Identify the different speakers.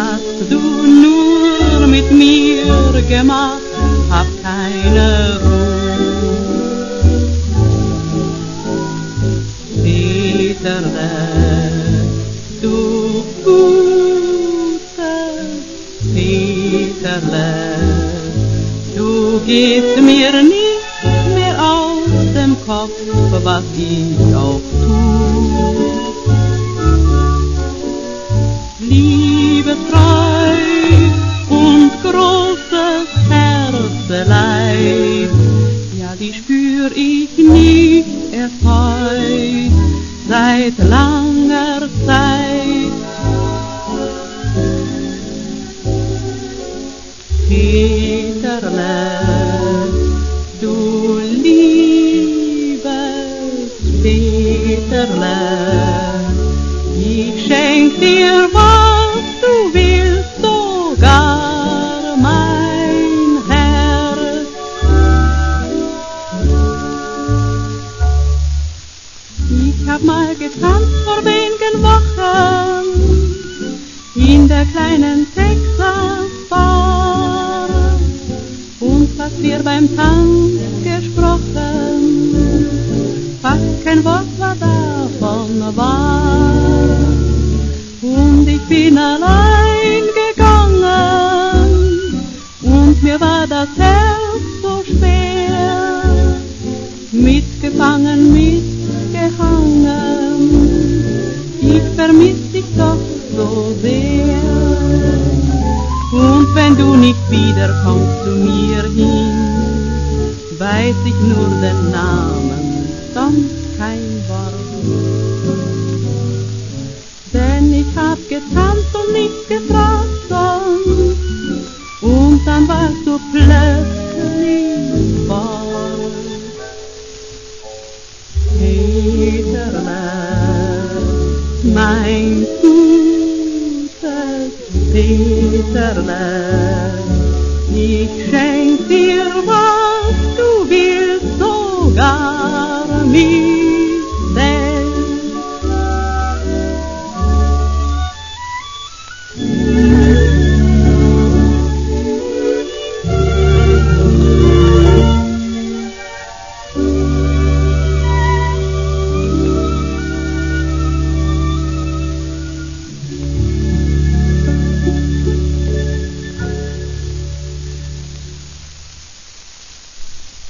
Speaker 1: hast du nur mit mir gemacht, hab keine Ruhe. Peterle, du gutes Peterle, du gehst mir nicht mehr aus dem Kopf, was ich auch tu. Liebe, treu und großes Herzeleid, ja, die spür ich nicht erst heut, seit langer Zeit. Peterle, du liebes Peterle, ich schenk dir, was du willst, sogar mein Herz. Ich hab mal getanzt vor wenigen Wochen in der kleinen Texas-Bar, und was wir beim Tanz gesprochen, fast kein Wort war davon wahr. Und ich bin allein gegangen und mir war das Herz so schwer, mitgefangen, mitgehangen, ich vermiss dich doch so sehr. Und wenn du nicht wiederkommst zu mir hin, weiß ich nur den Namen, sonst kein Wort. Denn ich hab getanzt und nicht gefragt sonst, und dann warst du plötzlich fort. Peterle, mein gutes Peterle, ich schenk dir, was du willst, sogar mir.